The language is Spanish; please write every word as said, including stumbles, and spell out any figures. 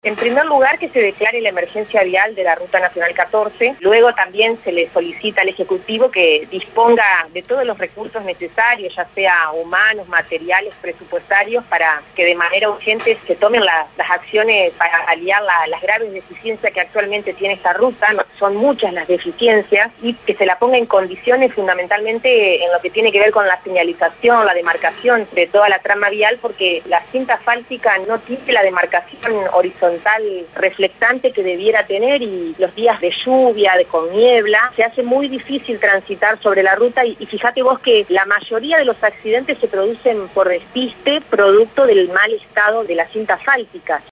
En primer lugar, que se declare la emergencia vial de la Ruta Nacional catorce. Luego también se le solicita al Ejecutivo que disponga de todos los recursos necesarios, ya sea humanos, materiales, presupuestarios, para que de manera urgente se tomen la, las acciones para aliar la, las graves deficiencias que actualmente tiene esta ruta. No, son muchas las deficiencias, y que se la ponga en condiciones fundamentalmente en lo que tiene que ver con la señalización, la demarcación de toda la trama vial, porque la cinta asfáltica no tiene la demarcación horizontal reflectante que debiera tener, y los días de lluvia, de con niebla, se hace muy difícil transitar sobre la ruta, y, y fíjate vos que la mayoría de los accidentes se producen por despiste, producto del mal estado de la cinta asfáltica.